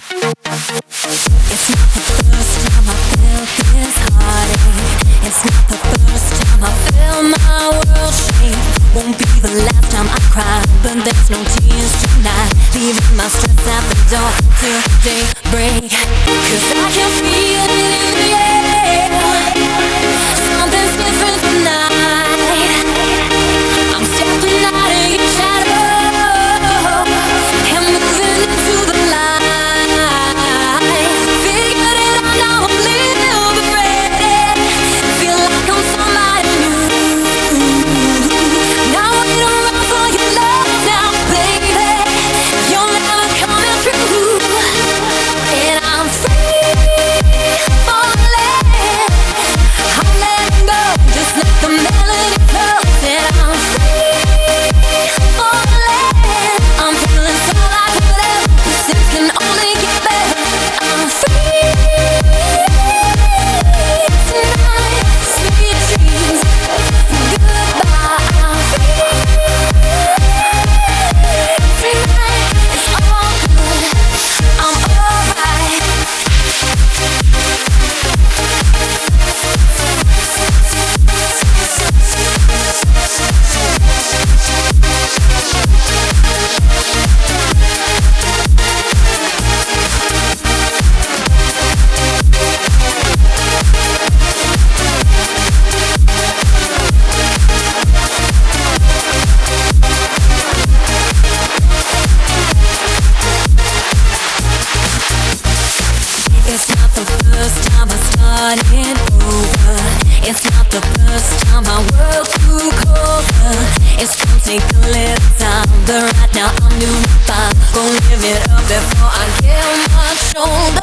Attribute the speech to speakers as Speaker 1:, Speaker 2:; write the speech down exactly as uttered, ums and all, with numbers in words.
Speaker 1: It's not the first time I felt this heartache. It's not the first time I felt my world shake. Won't be the last time I cry, but there's no tears tonight. Leaving my stress at the door till daybreak. 'Cause I can feel it in the air. Something's different tonight. I'm stepping out of your shadow and moving into the light. Starting over. It's not the first time my world grew colder. It's gonna take a little time, but right now I'm doing fine. Gonna live it up before I get on my shoulder.